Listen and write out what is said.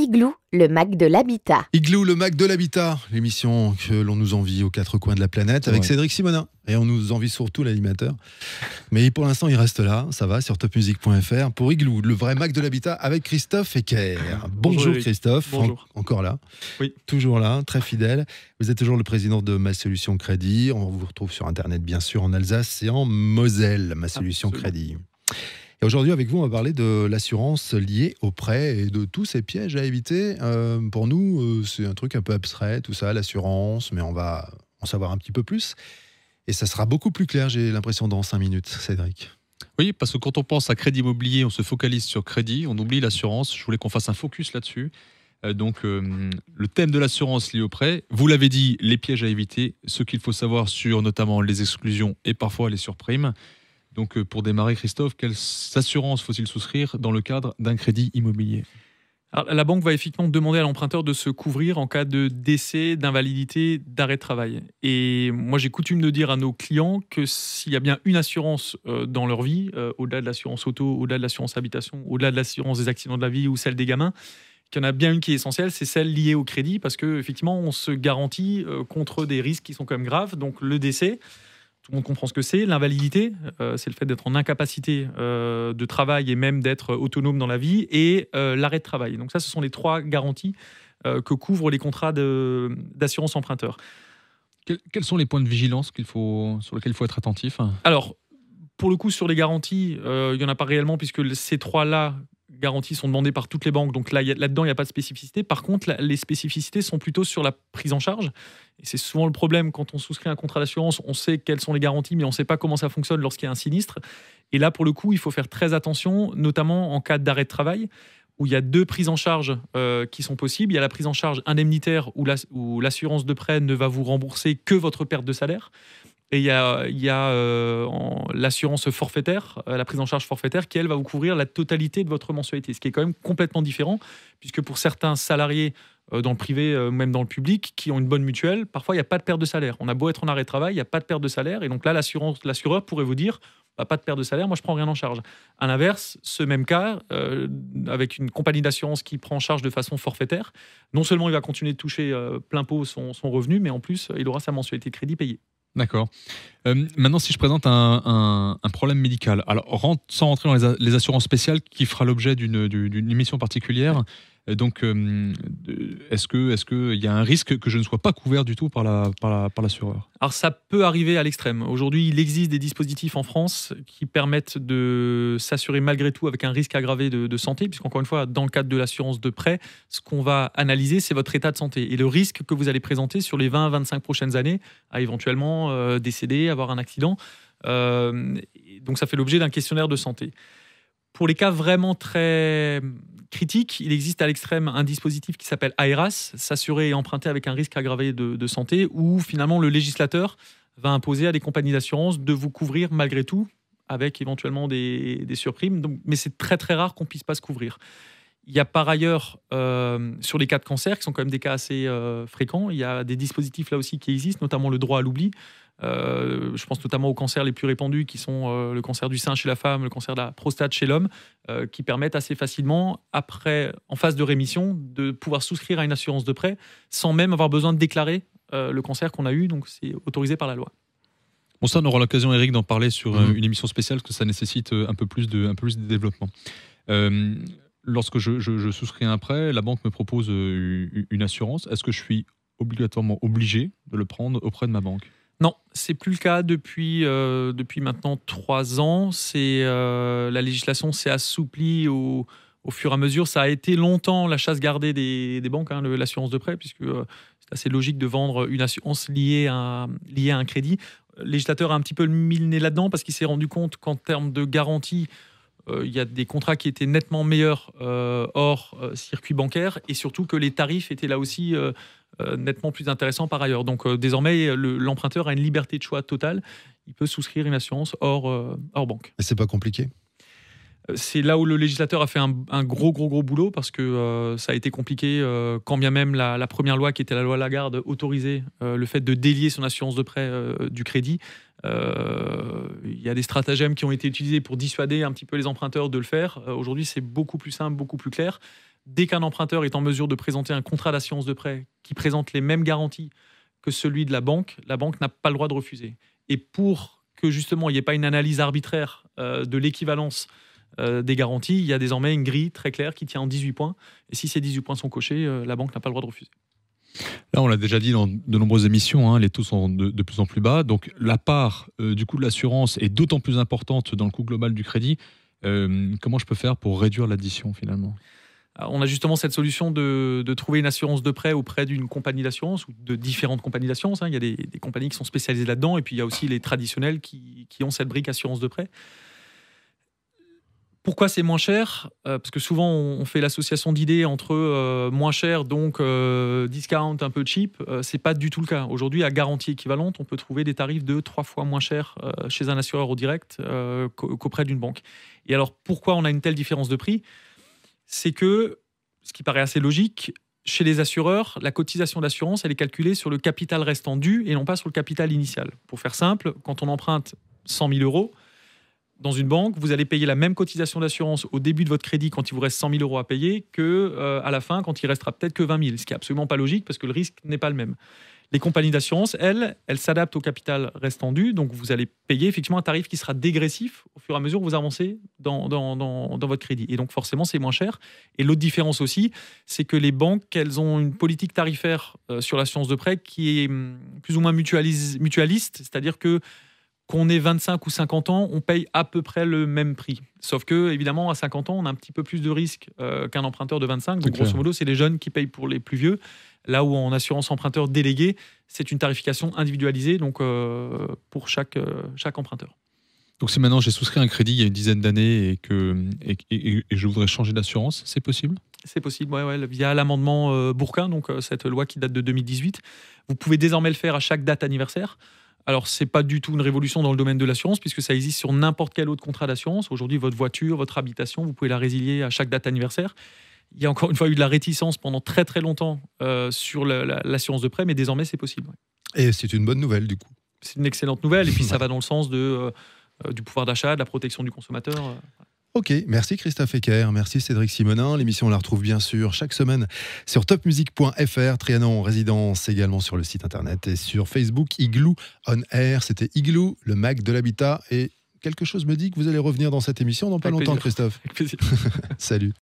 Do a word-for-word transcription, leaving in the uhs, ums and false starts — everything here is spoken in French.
Igloo, le Mac de l'habitat. Igloo, le Mac de l'habitat, l'émission que l'on nous envie aux quatre coins de la planète avec ouais. Cédric Simonin. Et on nous envie surtout l'animateur. Mais pour l'instant, il reste là, ça va, sur top music point f r pour Igloo, le vrai Mac de l'habitat avec Christophe Ecker. Bonjour, Bonjour Christophe, Bonjour. En- encore là. Oui. Toujours là, très fidèle. Vous êtes toujours le président de Ma Solution Crédit. On vous retrouve sur Internet, bien sûr, en Alsace et en Moselle, Ma Solution Absolument. Crédit. Et aujourd'hui, avec vous, on va parler de l'assurance liée au prêt et de tous ces pièges à éviter. Euh, pour nous, euh, c'est un truc un peu abstrait, tout ça, l'assurance, mais on va en savoir un petit peu plus. Et ça sera beaucoup plus clair, j'ai l'impression, dans cinq minutes, Cédric. Oui, parce que quand on pense à crédit immobilier, on se focalise sur crédit, on oublie l'assurance. Je voulais qu'on fasse un focus là-dessus. Euh, donc, euh, le thème de l'assurance liée au prêt, vous l'avez dit, les pièges à éviter, ce qu'il faut savoir sur notamment les exclusions et parfois les surprimes. Donc, pour démarrer, Christophe, quelles assurances faut-il souscrire dans le cadre d'un crédit immobilier ? Alors, la banque va effectivement demander à l'emprunteur de se couvrir en cas de décès, d'invalidité, d'arrêt de travail. Et moi, j'ai coutume de dire à nos clients que s'il y a bien une assurance euh, dans leur vie, euh, au-delà de l'assurance auto, au-delà de l'assurance habitation, au-delà de l'assurance des accidents de la vie ou celle des gamins, qu'il y en a bien une qui est essentielle, c'est celle liée au crédit, parce qu'effectivement, on se garantit euh, contre des risques qui sont quand même graves. Donc, le décès, tout le monde comprend ce que c'est. L'invalidité, euh, c'est le fait d'être en incapacité euh, de travail et même d'être autonome dans la vie. Et euh, l'arrêt de travail. Donc ça, ce sont les trois garanties euh, que couvrent les contrats de, d'assurance emprunteur. Quels, quels sont les points de vigilance qu'il faut, sur lesquels il faut être attentif ? Alors, pour le coup, sur les garanties, euh, il n'y en a pas réellement, puisque ces trois-là, garanties sont demandées par toutes les banques. Donc là, y a, là-dedans, il n'y a pas de spécificité. Par contre, la, les spécificités sont plutôt sur la prise en charge. Et c'est souvent le problème quand on souscrit un contrat d'assurance. On sait quelles sont les garanties, mais on ne sait pas comment ça fonctionne lorsqu'il y a un sinistre. Et là, pour le coup, il faut faire très attention, notamment en cas d'arrêt de travail, où il y a deux prises en charge euh, qui sont possibles. Il y a la prise en charge indemnitaire, où, la, où l'assurance de prêt ne va vous rembourser que votre perte de salaire. Et il y a, il y a euh, en, l'assurance forfaitaire, euh, la prise en charge forfaitaire, qui, elle, va vous couvrir la totalité de votre mensualité, ce qui est quand même complètement différent, puisque pour certains salariés, euh, dans le privé, euh, même dans le public, qui ont une bonne mutuelle, parfois, il n'y a pas de perte de salaire. On a beau être en arrêt de travail, il n'y a pas de perte de salaire, et donc là, l'assurance, l'assureur pourrait vous dire, bah, pas de perte de salaire, moi, je ne prends rien en charge. À l'inverse, ce même cas, euh, avec une compagnie d'assurance qui prend en charge de façon forfaitaire, non seulement il va continuer de toucher euh, plein pot son, son revenu, mais en plus, il aura sa mensualité de crédit payée. D'accord. Euh, maintenant, si je présente un, un, un problème médical, alors rentre, sans rentrer dans les, a, les assurances spéciales qui fera l'objet d'une, d'une émission particulière, donc euh, est-ce que, est-ce que il y a un risque que je ne sois pas couvert du tout par, la, par, la, par l'assureur ? Alors ça peut arriver à l'extrême. Aujourd'hui, il existe des dispositifs en France qui permettent de s'assurer malgré tout avec un risque aggravé de, de santé, puisqu'encore une fois, dans le cadre de l'assurance de prêt, ce qu'on va analyser, c'est votre état de santé et le risque que vous allez présenter sur les vingt à vingt-cinq prochaines années à éventuellement euh, décéder, avoir un accident. Euh, donc ça fait l'objet d'un questionnaire de santé. Pour les cas vraiment très critiques, il existe à l'extrême un dispositif qui s'appelle AERAS, s'assurer et emprunter avec un risque aggravé de, de santé, où finalement le législateur va imposer à des compagnies d'assurance de vous couvrir malgré tout, avec éventuellement des, des surprimes. Donc, mais c'est très très rare qu'on ne puisse pas se couvrir. Il y a par ailleurs, euh, sur les cas de cancer, qui sont quand même des cas assez euh, fréquents, il y a des dispositifs là aussi qui existent, notamment le droit à l'oubli. Euh, je pense notamment aux cancers les plus répandus, qui sont euh, le cancer du sein chez la femme, le cancer de la prostate chez l'homme, euh, qui permettent assez facilement, après, en phase de rémission, de pouvoir souscrire à une assurance de prêt, sans même avoir besoin de déclarer euh, le cancer qu'on a eu. Donc c'est autorisé par la loi. Bon, ça, on aura l'occasion, Eric, d'en parler sur mmh. une émission spéciale, parce que ça nécessite un peu plus de, un peu plus de développement. Euh, Lorsque je, je, je souscris un prêt, la banque me propose une assurance. Est-ce que je suis obligatoirement obligé de le prendre auprès de ma banque ? Non, c'est plus le cas depuis, euh, depuis maintenant trois ans. C'est, euh, la législation s'est assouplie au, au fur et à mesure. Ça a été longtemps la chasse gardée des, des banques, hein, le, l'assurance de prêt, puisque euh, c'est assez logique de vendre une assurance liée à, liée à un crédit. Le législateur a un petit peu mis le nez là-dedans parce qu'il s'est rendu compte qu'en termes de garantie, il euh, y a des contrats qui étaient nettement meilleurs euh, hors euh, circuit bancaire, et surtout que les tarifs étaient là aussi euh, euh, nettement plus intéressants par ailleurs. Donc euh, désormais, le, l'emprunteur a une liberté de choix totale. Il peut souscrire une assurance hors, euh, hors banque. Et c'est pas compliqué ? C'est là où le législateur a fait un, un gros, gros, gros boulot, parce que euh, ça a été compliqué, euh, quand bien même la, la première loi, qui était la loi Lagarde, autorisait euh, le fait de délier son assurance de prêt euh, du crédit. Euh, il y a des stratagèmes qui ont été utilisés pour dissuader un petit peu les emprunteurs de le faire. Euh, aujourd'hui, c'est beaucoup plus simple, beaucoup plus clair. Dès qu'un emprunteur est en mesure de présenter un contrat d'assurance de prêt qui présente les mêmes garanties que celui de la banque, la banque n'a pas le droit de refuser. Et pour que justement il n'y ait pas une analyse arbitraire euh, de l'équivalence euh, des garanties, il y a désormais une grille très claire qui tient en dix-huit points. Et si ces dix-huit points sont cochés, euh, la banque n'a pas le droit de refuser. Là, on l'a déjà dit dans de nombreuses émissions, hein, les taux sont de, de plus en plus bas. Donc, la part euh, du coût de l'assurance est d'autant plus importante dans le coût global du crédit. Euh, comment je peux faire pour réduire l'addition finalement ? Alors, on a justement cette solution de, de trouver une assurance de prêt auprès d'une compagnie d'assurance ou de différentes compagnies d'assurance. Hein. Il y a des, des compagnies qui sont spécialisées là-dedans et puis il y a aussi les traditionnels qui, qui ont cette brique assurance de prêt. Pourquoi c'est moins cher ? euh, Parce que souvent, on fait l'association d'idées entre euh, moins cher, donc euh, discount un peu cheap. Euh, ce n'est pas du tout le cas. Aujourd'hui, à garantie équivalente, on peut trouver des tarifs de trois fois moins chers euh, chez un assureur au direct euh, qu'auprès d'une banque. Et alors, pourquoi on a une telle différence de prix ? C'est que, ce qui paraît assez logique, chez les assureurs, la cotisation d'assurance, elle est calculée sur le capital restant dû et non pas sur le capital initial. Pour faire simple, quand on emprunte cent mille euros, dans une banque, vous allez payer la même cotisation d'assurance au début de votre crédit quand il vous reste cent mille euros à payer que euh, à la fin quand il restera peut-être que vingt mille, ce qui est absolument pas logique parce que le risque n'est pas le même. Les compagnies d'assurance, elles, elles s'adaptent au capital restant dû, donc vous allez payer effectivement un tarif qui sera dégressif au fur et à mesure que vous avancez dans, dans, dans, dans votre crédit. Et donc forcément, c'est moins cher. Et l'autre différence aussi, c'est que les banques, elles ont une politique tarifaire euh, sur l'assurance de prêt qui est hum, plus ou moins mutualise, mutualiste, c'est-à-dire que qu'on ait vingt-cinq ou cinquante ans, on paye à peu près le même prix. Sauf que, évidemment, à cinquante ans, on a un petit peu plus de risques euh, qu'un emprunteur de vingt-cinq. Donc, grosso modo, c'est les jeunes qui payent pour les plus vieux. Là où en assurance emprunteur déléguée, c'est une tarification individualisée donc, euh, pour chaque, euh, chaque emprunteur. Donc, si maintenant j'ai souscrit un crédit il y a une dizaine d'années et que et, et, et je voudrais changer d'assurance, c'est possible ? C'est possible, ouais, ouais, via l'amendement euh, Bourquin, donc euh, cette loi qui date de deux mille dix-huit. Vous pouvez désormais le faire à chaque date anniversaire. Alors, ce n'est pas du tout une révolution dans le domaine de l'assurance, puisque ça existe sur n'importe quel autre contrat d'assurance. Aujourd'hui, votre voiture, votre habitation, vous pouvez la résilier à chaque date anniversaire. Il y a encore une fois eu de la réticence pendant très très longtemps euh, sur la, la, l'assurance de prêt, mais désormais, c'est possible. Ouais. Et c'est une bonne nouvelle, du coup. C'est une excellente nouvelle, et puis ça va dans le sens de, euh, du pouvoir d'achat, de la protection du consommateur. Euh. Ok, merci Christophe Ecker, merci Cédric Simonin. L'émission, on la retrouve bien sûr chaque semaine sur top music point f r, Trianon en résidence également sur le site internet et sur Facebook, Igloo on Air. C'était Igloo, le Mac de l'habitat. Et quelque chose me dit que vous allez revenir dans cette émission dans pas Avec longtemps, plaisir. Christophe. Avec plaisir. Salut.